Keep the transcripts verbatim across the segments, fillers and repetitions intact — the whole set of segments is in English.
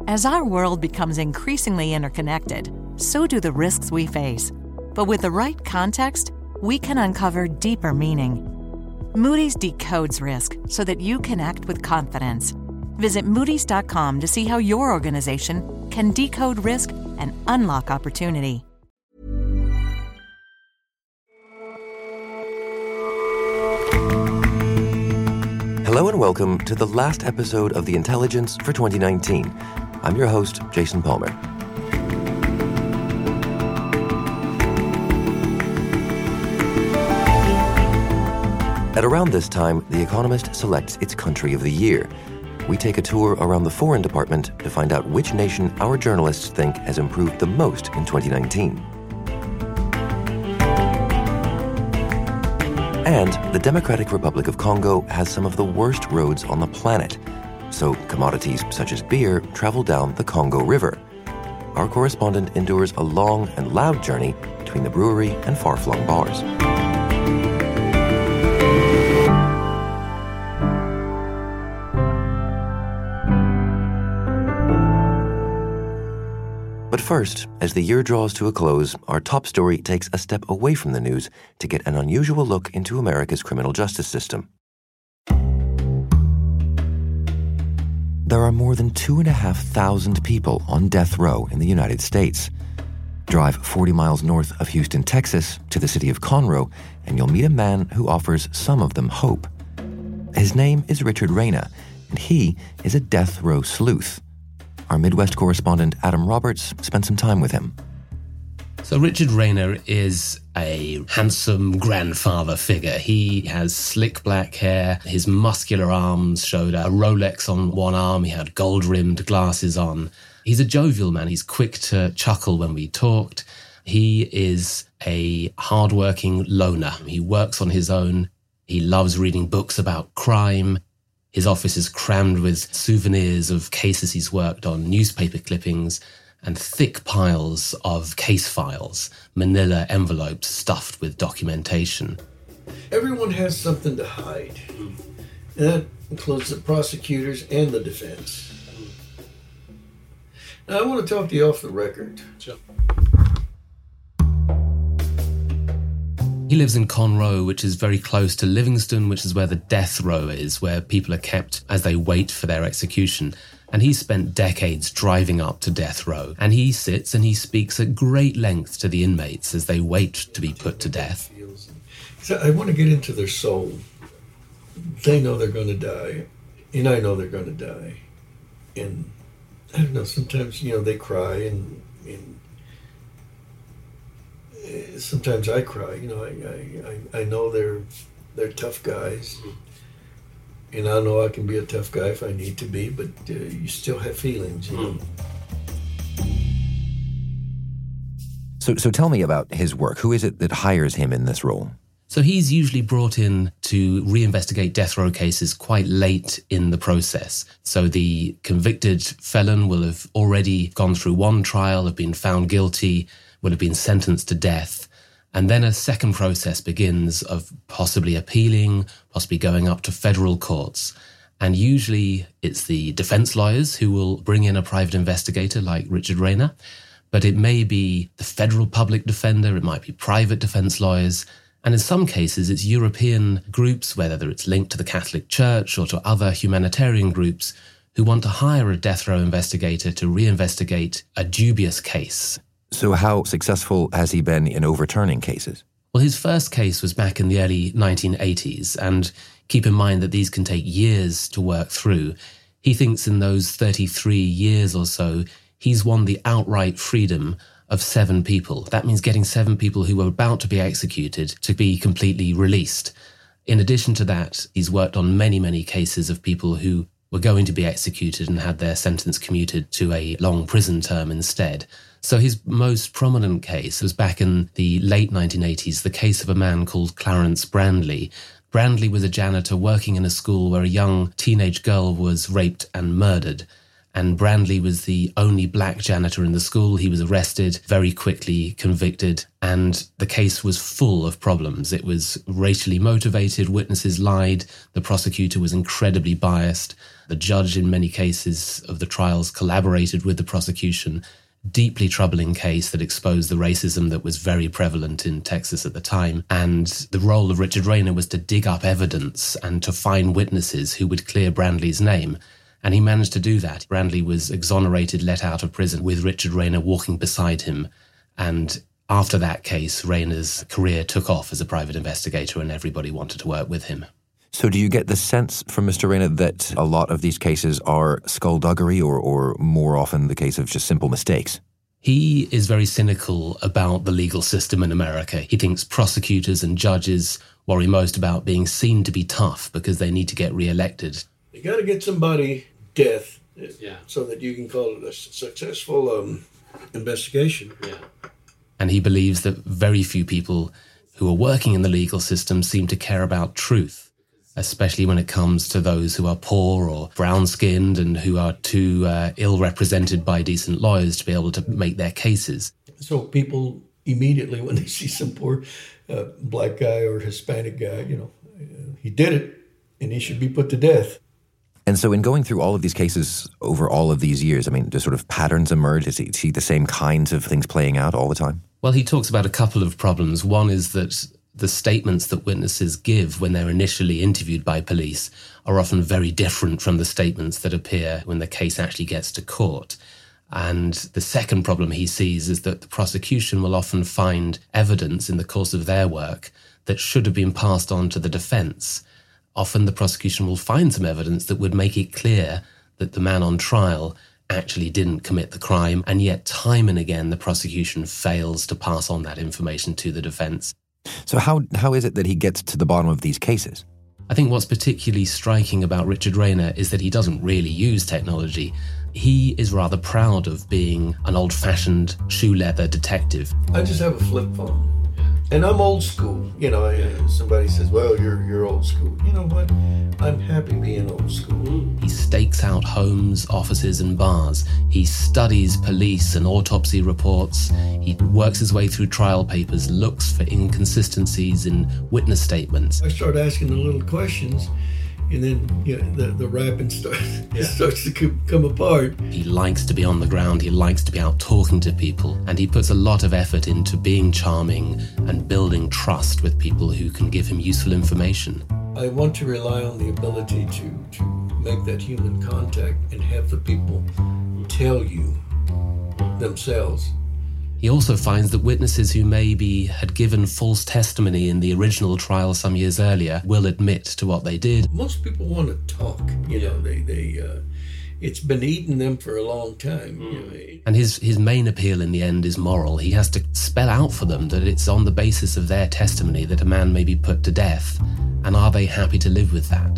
As our world becomes increasingly interconnected, so do the risks we face. But with the right context, we can uncover deeper meaning. Moody's decodes risk so that you can act with confidence. Visit Moody's dot com to see how your organization can decode risk and unlock opportunity. Hello and welcome to the last episode of The Intelligence for twenty nineteen. I'm your host, Jason Palmer. At around this time, The Economist selects its country of the year. We take a tour around the foreign department to find out which nation our journalists think has improved the most in twenty nineteen. And the Democratic Republic of Congo has some of the worst roads on the planet. So commodities such as beer travel down the Congo River. Our correspondent endures a long and loud journey between the brewery and far-flung bars. But first, as the year draws to a close, our top story takes a step away from the news to get an unusual look into America's criminal justice system. There are more than two and a half thousand people on death row in the United States. Drive forty miles north of Houston, Texas, to the city of Conroe, and you'll meet a man who offers some of them hope. His name is Richard Reyna, and he is a death row sleuth. Our Midwest correspondent, Adam Roberts, spent some time with him. So Richard Reyna is a handsome grandfather figure. He has slick black hair. His muscular arms showed a Rolex on one arm. He had gold-rimmed glasses on. He's a jovial man. He's quick to chuckle when we talked. He is a hard-working loner. He works on his own. He loves reading books about crime. His office is crammed with souvenirs of cases he's worked on, newspaper clippings, and thick piles of case files, manila envelopes stuffed with documentation. Everyone has something to hide. And that includes the prosecutors and the defense. Now, I want to talk to you off the record. Sure. He lives in Conroe, which is very close to Livingston, which is where the death row is, where people are kept as they wait for their execution. And he spent decades driving up to death row. And he sits and he speaks at great length to the inmates as they wait to be put to death. So I want to get into their soul. They know they're going to die, and I know they're going to die. And I don't know, sometimes, you know, they cry and... and sometimes I cry, you know, I, I, I know they're they're tough guys, and I know I can be a tough guy if I need to be, but uh, you still have feelings, you know. So, so tell me about his work. Who is it that hires him in this role? So he's usually brought in to reinvestigate death row cases quite late in the process. So the convicted felon will have already gone through one trial, have been found guilty, will have been sentenced to death. And then a second process begins of possibly appealing, possibly going up to federal courts. And usually it's the defense lawyers who will bring in a private investigator like Richard Reyna. But it may be the federal public defender, it might be private defense lawyers. And in some cases, it's European groups, whether it's linked to the Catholic Church or to other humanitarian groups, who want to hire a death row investigator to reinvestigate a dubious case. So how successful has he been in overturning cases? Well, his first case was back in the early nineteen eighties, and keep in mind that these can take years to work through. He thinks in those thirty-three years or so, he's won the outright freedom of seven people. That means getting seven people who were about to be executed to be completely released. In addition to that, he's worked on many, many cases of people who were going to be executed and had their sentence commuted to a long prison term instead. So his most prominent case was back in the late nineteen eighties, the case of a man called Clarence Brandley. Brandley was a janitor working in a school where a young teenage girl was raped and murdered. And Brandley was the only black janitor in the school. He was arrested, very quickly convicted, and the case was full of problems. It was racially motivated, witnesses lied, the prosecutor was incredibly biased. The judge in many cases of the trials collaborated with the prosecution. Deeply troubling case that exposed the racism that was very prevalent in Texas at the time. And the role of Richard Rayner was to dig up evidence and to find witnesses who would clear Brandley's name. And he managed to do that. Brandley was exonerated, let out of prison, with Richard Rayner walking beside him. And after that case, Rayner's career took off as a private investigator and everybody wanted to work with him. So do you get the sense from Mister Rayner that a lot of these cases are skullduggery or, or more often the case of just simple mistakes? He is very cynical about the legal system in America. He thinks prosecutors and judges worry most about being seen to be tough because they need to get re-elected. You got to get somebody death yeah. so that you can call it a successful um, investigation. Yeah. And he believes that very few people who are working in the legal system seem to care about truth, especially when it comes to those who are poor or brown-skinned and who are too uh, ill-represented by decent lawyers to be able to make their cases. So people immediately, when they see some poor uh, black guy or Hispanic guy, you know, uh, he did it and he should be put to death. And so in going through all of these cases over all of these years, I mean, do sort of patterns emerge? Is he see the same kinds of things playing out all the time? Well, he talks about a couple of problems. One is that the statements that witnesses give when they're initially interviewed by police are often very different from the statements that appear when the case actually gets to court. And the second problem he sees is that the prosecution will often find evidence in the course of their work that should have been passed on to the defense. Often the prosecution will find some evidence that would make it clear that the man on trial actually didn't commit the crime, and yet time and again the prosecution fails to pass on that information to the defense. So how how is it that he gets to the bottom of these cases? I think what's particularly striking about Richard Rayner is that he doesn't really use technology. He is rather proud of being an old-fashioned shoe leather detective. I just have a flip phone. And I'm old school. You know, I, somebody says, well, you're you're old school. You know what? I'm happy being old school. He stakes out homes, offices and bars. He studies police and autopsy reports. He works his way through trial papers, looks for inconsistencies in witness statements. I start asking the little questions, and then you know, the, the rapping starts, yeah. starts to come, come apart. He likes to be on the ground, he likes to be out talking to people, and he puts a lot of effort into being charming and building trust with people who can give him useful information. I want to rely on the ability to, to make that human contact and have the people tell you themselves. He also finds that witnesses who maybe had given false testimony in the original trial some years earlier will admit to what they did. Most people want to talk, you know, they, they uh, it's been eating them for a long time. Mm. You know. And his, his main appeal in the end is moral. He has to spell out for them that it's on the basis of their testimony that a man may be put to death, and are they happy to live with that?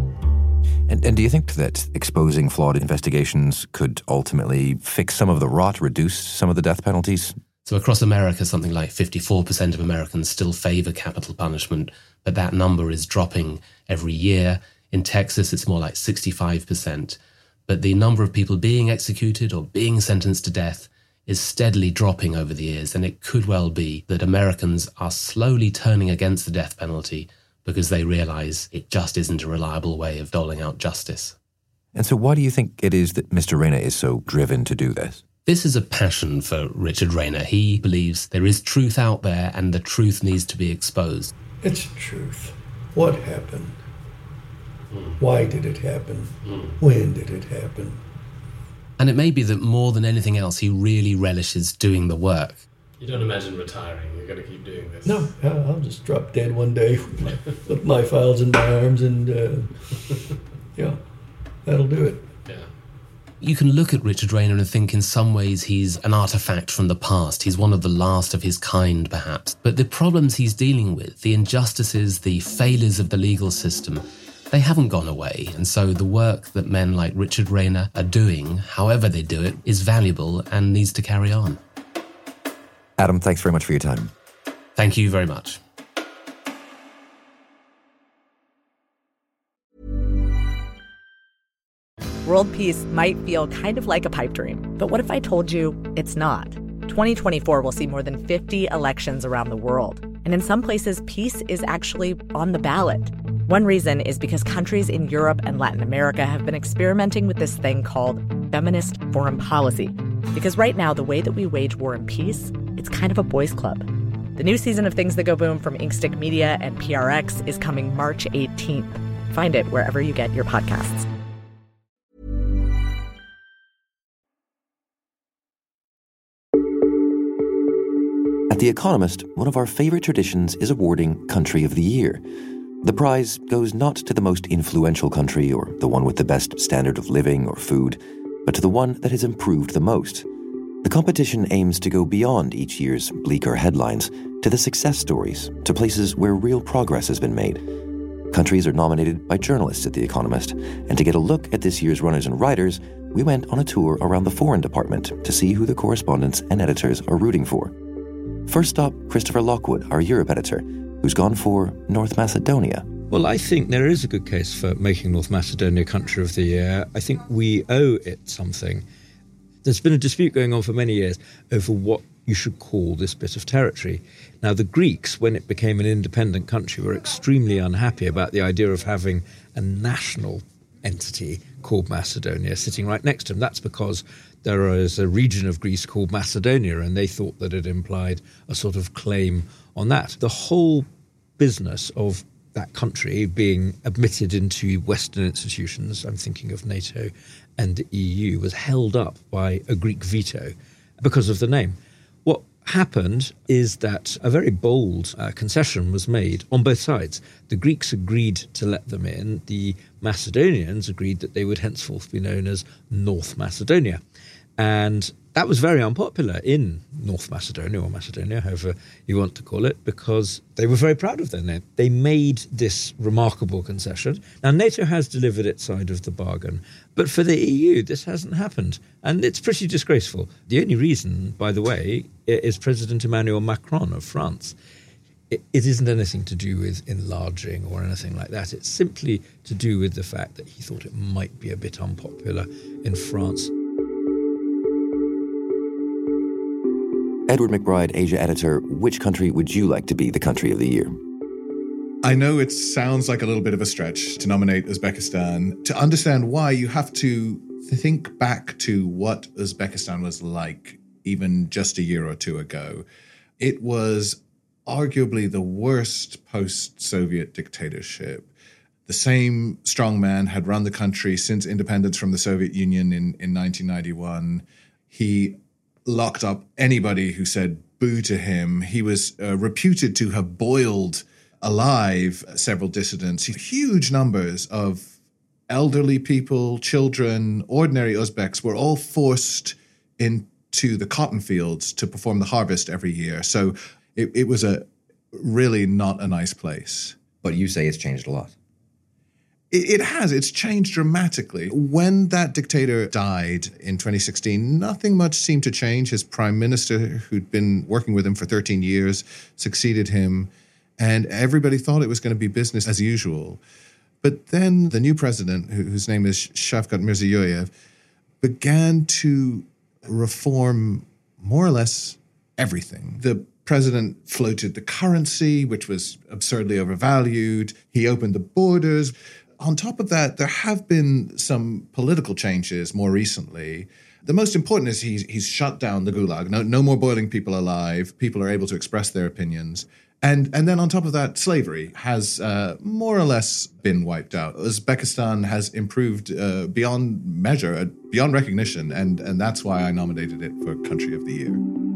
And, and do you think that exposing flawed investigations could ultimately fix some of the rot, reduce some of the death penalties? So across America, something like fifty-four percent of Americans still favor capital punishment, but that number is dropping every year. In Texas, it's more like sixty-five percent. But the number of people being executed or being sentenced to death is steadily dropping over the years, and it could well be that Americans are slowly turning against the death penalty because they realize it just isn't a reliable way of doling out justice. And so why do you think it is that Mister Rayner is so driven to do this? This is a passion for Richard Rayner. He believes there is truth out there and the truth needs to be exposed. It's truth. What happened? Why did it happen? When did it happen? And it may be that more than anything else, he really relishes doing the work. You don't imagine retiring. You're going to keep doing this. No, I'll just drop dead one day with my, with my files in my arms and, uh, yeah, that'll do it. Yeah. You can look at Richard Rayner and think in some ways he's an artifact from the past. He's one of the last of his kind, perhaps. But the problems he's dealing with, the injustices, the failures of the legal system, they haven't gone away. And so the work that men like Richard Rayner are doing, however they do it, is valuable and needs to carry on. Adam, thanks very much for your time. Thank you very much. World peace might feel kind of like a pipe dream, but what if I told you it's not? twenty twenty-four will see more than fifty elections around the world, and in some places, peace is actually on the ballot. One reason is because countries in Europe and Latin America have been experimenting with this thing called feminist foreign policy. Because right now, the way that we wage war and peace, it's kind of a boys' club. The new season of Things That Go Boom from Inkstick Media and P R X is coming March eighteenth. Find it wherever you get your podcasts. At The Economist, one of our favorite traditions is awarding Country of the Year. The prize goes not to the most influential country or the one with the best standard of living or food, but to the one that has improved the most. The competition aims to go beyond each year's bleaker headlines to the success stories, to places where real progress has been made. Countries are nominated by journalists at The Economist, and to get a look at this year's runners and writers, we went on a tour around the foreign department to see who the correspondents and editors are rooting for. First stop, Christopher Lockwood, our Europe editor, who's gone for North Macedonia. Well, I think there is a good case for making North Macedonia Country of the Year. I think we owe it something. There's been a dispute going on for many years over what you should call this bit of territory. Now, the Greeks, when it became an independent country, were extremely unhappy about the idea of having a national entity called Macedonia sitting right next to them. That's because there is a region of Greece called Macedonia, and they thought that it implied a sort of claim on that. The whole business of that country being admitted into Western institutions, I'm thinking of NATO and the E U, was held up by a Greek veto because of the name. What happened is that a very bold uh, concession was made on both sides. The Greeks agreed to let them in. The Macedonians agreed that they would henceforth be known as North Macedonia. And that was very unpopular in North Macedonia, or Macedonia, however you want to call it, because they were very proud of their name. They made this remarkable concession. Now, NATO has delivered its side of the bargain, but for the E U, this hasn't happened. And it's pretty disgraceful. The only reason, by the way, is President Emmanuel Macron of France. It, it isn't anything to do with enlarging or anything like that. It's simply to do with the fact that he thought it might be a bit unpopular in France. Edward McBride, Asia editor, which country would you like to be the Country of the Year? I know it sounds like a little bit of a stretch to nominate Uzbekistan. To understand why, you have to think back to what Uzbekistan was like even just a year or two ago. It was arguably the worst post-Soviet dictatorship. The same strongman had run the country since independence from the Soviet Union in, in nineteen ninety-one. He locked up anybody who said boo to him. He was uh, reputed to have boiled alive several dissidents. Huge numbers of elderly people, children, ordinary Uzbeks were all forced into the cotton fields to perform the harvest every year. So it, it was a really not a nice place. But you say it's changed a lot. It has. It's changed dramatically. When that dictator died in twenty sixteen, nothing much seemed to change. His prime minister, who'd been working with him for thirteen years, succeeded him, and everybody thought it was going to be business as usual. But then the new president, whose name is Shavkat Mirziyoyev, began to reform more or less everything. The president floated the currency, which was absurdly overvalued. He opened the borders. On top of that, there have been some political changes more recently. The most important is he's, he's shut down the Gulag. No, no more boiling people alive. People are able to express their opinions. And and then on top of that, slavery has uh, more or less been wiped out. Uzbekistan has improved uh, beyond measure, uh, beyond recognition, and, and that's why I nominated it for Country of the Year.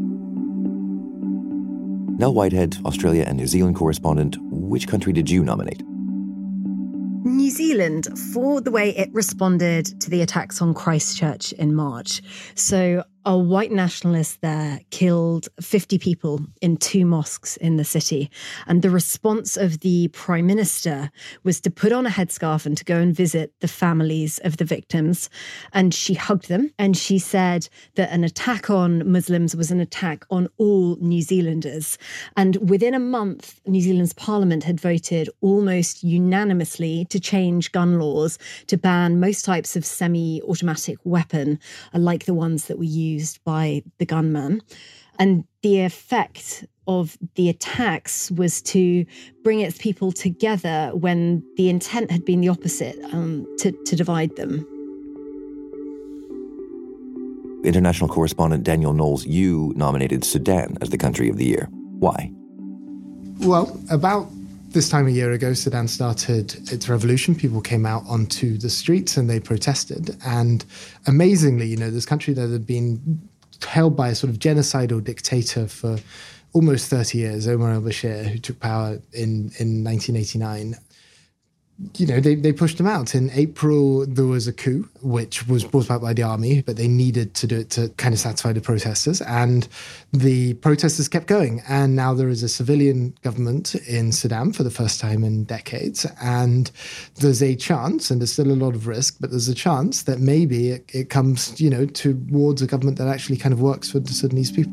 Nell Whitehead, Australia and New Zealand correspondent, which country did you nominate? New Zealand, for the way it responded to the attacks on Christchurch in March. So a white nationalist there killed fifty people in two mosques in the city. And the response of the Prime Minister was to put on a headscarf and to go and visit the families of the victims. And she hugged them. And she said that an attack on Muslims was an attack on all New Zealanders. And within a month, New Zealand's parliament had voted almost unanimously to change gun laws to ban most types of semi-automatic weapon, like the ones that were used by the gunman. And the effect of the attacks was to bring its people together when the intent had been the opposite, um, to, to divide them. International correspondent Daniel Knowles, you nominated Sudan as the country of the year. Why? Well, about this time a year ago, Sudan started its revolution. People came out onto the streets and they protested. And amazingly, you know, this country that had been held by a sort of genocidal dictator for almost thirty years, Omar al-Bashir, who took power in, in nineteen eighty-nine, you know, they, they pushed him out. In April, there was a coup, which was brought about by the army, but they needed to do it to kind of satisfy the protesters. And the protesters kept going. And now there is a civilian government in Sudan for the first time in decades. And there's a chance, and there's still a lot of risk, but there's a chance that maybe it, it comes, you know, towards a government that actually kind of works for the Sudanese people.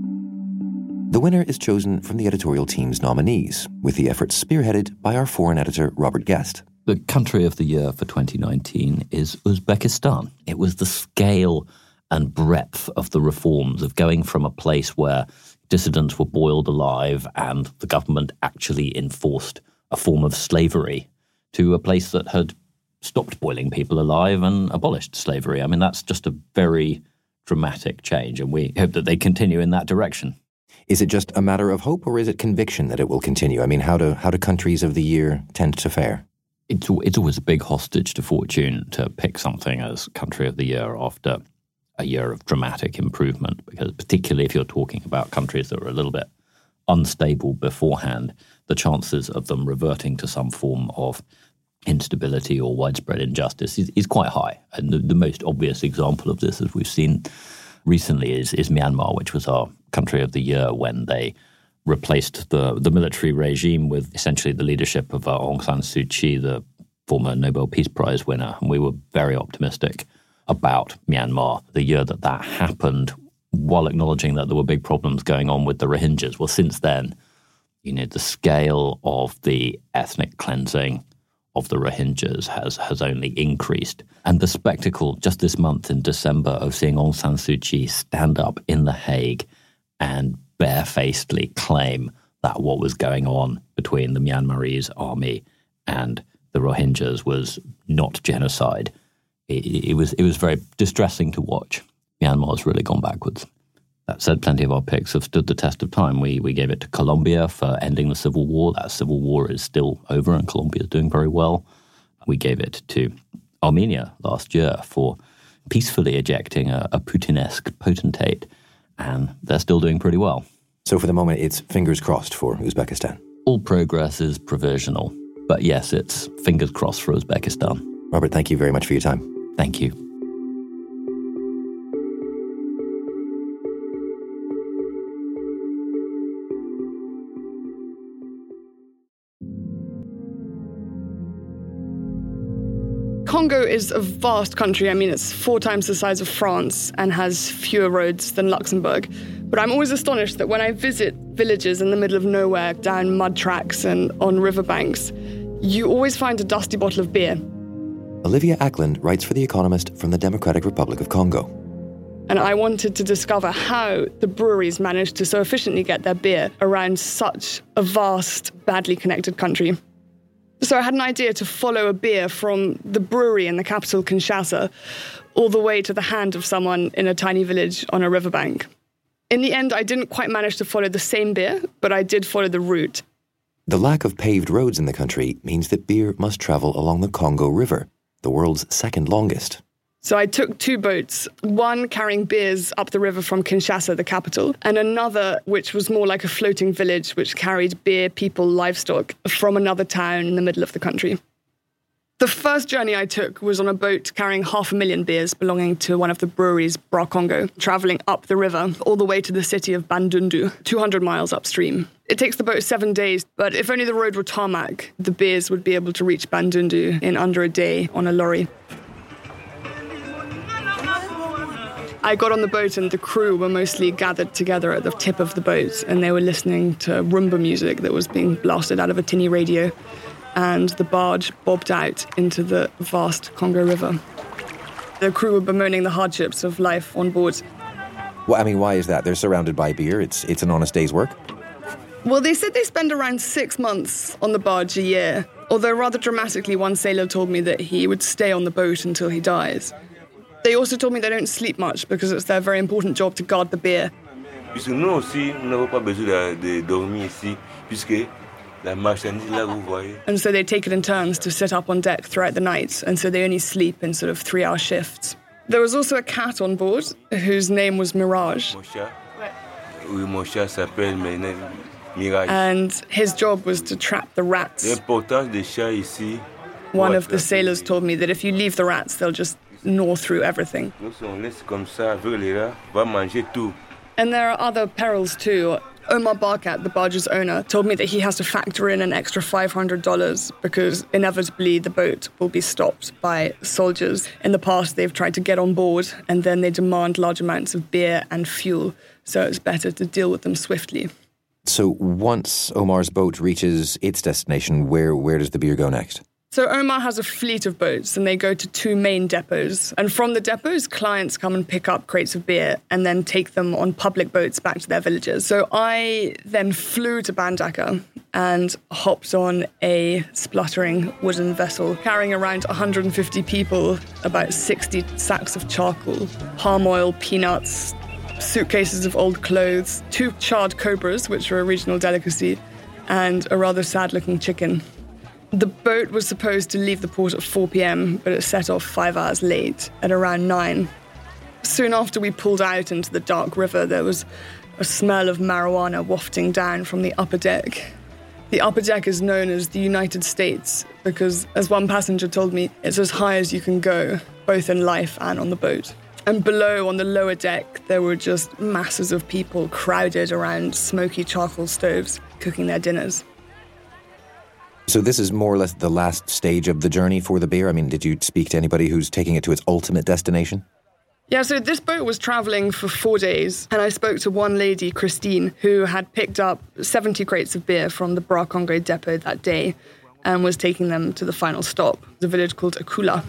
The winner is chosen from the editorial team's nominees, with the effort spearheaded by our foreign editor, Robert Guest. The country of the year for twenty nineteen is Uzbekistan. It was the scale and breadth of the reforms of going from a place where dissidents were boiled alive and the government actually enforced a form of slavery to a place that had stopped boiling people alive and abolished slavery. I mean, that's just a very dramatic change, and we hope that they continue in that direction. Is it just a matter of hope, or is it conviction that it will continue? I mean, how do how do countries of the year tend to fare? It's it's always a big hostage to fortune to pick something as country of the year after a year of dramatic improvement, because particularly if you're talking about countries that were a little bit unstable beforehand, the chances of them reverting to some form of instability or widespread injustice is, is quite high. And the, the most obvious example of this, as we've seen recently, is, is Myanmar, which was our country of the year when they replaced the, the military regime with essentially the leadership of uh, Aung San Suu Kyi, the former Nobel Peace Prize winner. And we were very optimistic about Myanmar the year that that happened, while acknowledging that there were big problems going on with the Rohingyas. Well, since then, you know, the scale of the ethnic cleansing of the Rohingyas has, has only increased. And the spectacle just this month in December of seeing Aung San Suu Kyi stand up in The Hague and barefacedly claim that what was going on between the Myanmarese army and the Rohingyas was not genocide. It, it was it was very distressing to watch. Myanmar's really gone backwards. That said, plenty of our picks have stood the test of time. We we gave it to Colombia for ending the civil war. That civil war is still over and Colombia is doing very well. We gave it to Armenia last year for peacefully ejecting a, a Putin-esque potentate, and they're still doing pretty well. So for the moment, it's fingers crossed for Uzbekistan. All progress is provisional, but yes, it's fingers crossed for Uzbekistan. Robert, thank you very much for your time. Thank you. Congo is a vast country. I mean, it's four times the size of France and has fewer roads than Luxembourg. But I'm always astonished that when I visit villages in the middle of nowhere, down mud tracks and on riverbanks, you always find a dusty bottle of beer. Olivia Ackland writes for The Economist from the Democratic Republic of Congo. And I wanted to discover how the breweries managed to so efficiently get their beer around such a vast, badly connected country. So I had an idea to follow a beer from the brewery in the capital, Kinshasa, all the way to the hand of someone in a tiny village on a riverbank. In the end, I didn't quite manage to follow the same beer, but I did follow the route. The lack of paved roads in the country means that beer must travel along the Congo River, the world's second longest. So I took two boats, one carrying beers up the river from Kinshasa, the capital, and another which was more like a floating village which carried beer, people, livestock from another town in the middle of the country. The first journey I took was on a boat carrying half a million beers belonging to one of the breweries, Bra Congo, travelling up the river all the way to the city of Bandundu, two hundred miles upstream. It takes the boat seven days, but if only the road were tarmac, the beers would be able to reach Bandundu in under a day on a lorry. I got on the boat and the crew were mostly gathered together at the tip of the boat, and they were listening to rumba music that was being blasted out of a tinny radio, and the barge bobbed out into the vast Congo River. The crew were bemoaning the hardships of life on board. Well, I mean, why is that? They're surrounded by beer. It's it's an honest day's work. Well, they said they spend around six months on the barge a year, although rather dramatically one sailor told me that he would stay on the boat until he dies. They also told me they don't sleep much because it's their very important job to guard the beer. And so they take it in turns to sit up on deck throughout the night, and so they only sleep in sort of three-hour shifts. There was also a cat on board whose name was Mirage. And his job was to trap the rats. One of the sailors told me that if you leave the rats, they'll just gnaw through everything. And there are other perils too. Omar Barkat, the barge's owner, told me that he has to factor in an extra five hundred dollars because inevitably the boat will be stopped by soldiers. In the past, they've tried to get on board and then they demand large amounts of beer and fuel, so it's better to deal with them swiftly. So once Omar's boat reaches its destination, where, where does the beer go next? So Omar has a fleet of boats and they go to two main depots. And from the depots, clients come and pick up crates of beer and then take them on public boats back to their villages. So I then flew to Bandaka and hopped on a spluttering wooden vessel carrying around one hundred fifty people, about sixty sacks of charcoal, palm oil, peanuts, suitcases of old clothes, two charred cobras, which are a regional delicacy, and a rather sad-looking chicken. The boat was supposed to leave the port at four p.m, but it set off five hours late at around nine. Soon after we pulled out into the dark river, there was a smell of marijuana wafting down from the upper deck. The upper deck is known as the United States because, as one passenger told me, it's as high as you can go, both in life and on the boat. And below, on the lower deck, there were just masses of people crowded around smoky charcoal stoves, cooking their dinners. So this is more or less the last stage of the journey for the beer? I mean, did you speak to anybody who's taking it to its ultimate destination? Yeah, so this boat was travelling for four days, and I spoke to one lady, Christine, who had picked up seventy crates of beer from the Bras Congo depot that day and was taking them to the final stop, the village called Akula.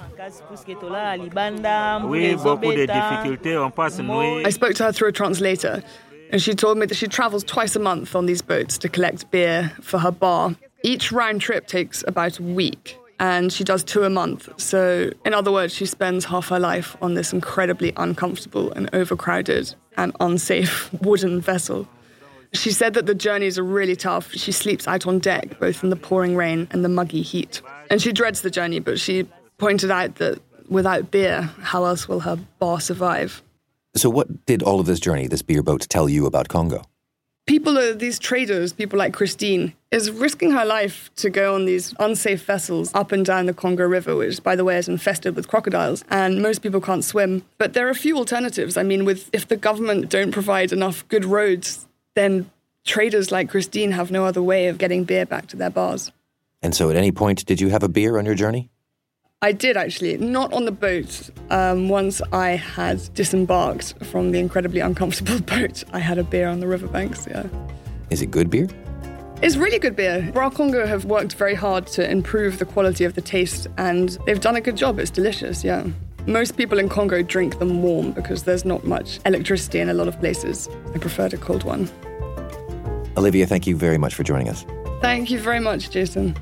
I spoke to her through a translator, and she told me that she travels twice a month on these boats to collect beer for her bar. Each round trip takes about a week, and she does two a month. So, in other words, she spends half her life on this incredibly uncomfortable and overcrowded and unsafe wooden vessel. She said that the journeys are really tough. She sleeps out on deck, both in the pouring rain and the muggy heat. And she dreads the journey, but she pointed out that without beer, how else will her bar survive? So what did all of this journey, this beer boat, tell you about Congo? People, are, these traders, people like Christine, is risking her life to go on these unsafe vessels up and down the Congo River, which, by the way, is infested with crocodiles, and most people can't swim. But there are a few alternatives. I mean, with if the government don't provide enough good roads, then traders like Christine have no other way of getting beer back to their bars. And so at any point, did you have a beer on your journey? I did, actually. Not on the boat. Um, once I had disembarked from the incredibly uncomfortable boat, I had a beer on the riverbanks, yeah. Is it good beer? It's really good beer. Bras Congo have worked very hard to improve the quality of the taste, and they've done a good job. It's delicious, yeah. Most people in Congo drink them warm because there's not much electricity in a lot of places. I preferred a cold one. Olivia, thank you very much for joining us. Thank you very much, Jason.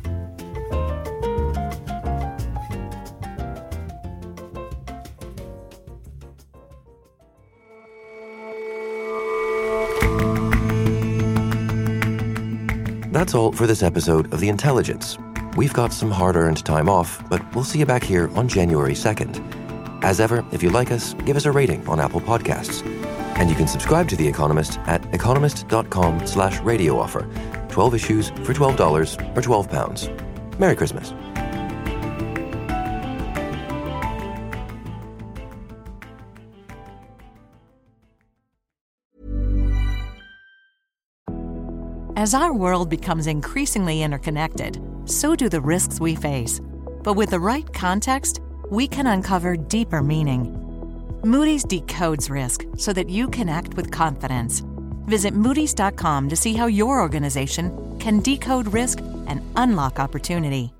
That's all for this episode of The Intelligence. We've got some hard-earned time off, but we'll see you back here on January second. As ever, if you like us, give us a rating on Apple Podcasts. And you can subscribe to The Economist at economist.com slash radio offer. twelve issues for twelve dollars or twelve pounds. Merry Christmas. As our world becomes increasingly interconnected, so do the risks we face. But with the right context, we can uncover deeper meaning. Moody's decodes risk so that you can act with confidence. Visit Moody's dot com to see how your organization can decode risk and unlock opportunity.